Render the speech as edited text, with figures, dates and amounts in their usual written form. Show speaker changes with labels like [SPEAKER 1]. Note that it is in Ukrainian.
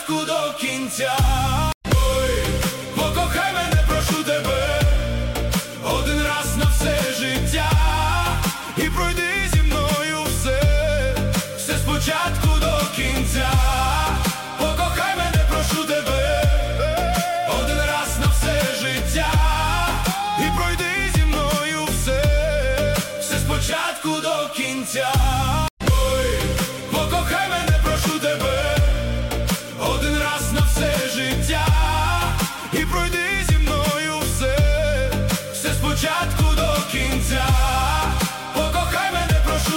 [SPEAKER 1] спочатку до кінця. Ой, покохай мене, прошу тебе, один раз на все життя. І пройди зі мною все спочатку до кінця. Покохай мене, прошу тебе, один раз на все життя. І пройди зі мною все спочатку до кінця.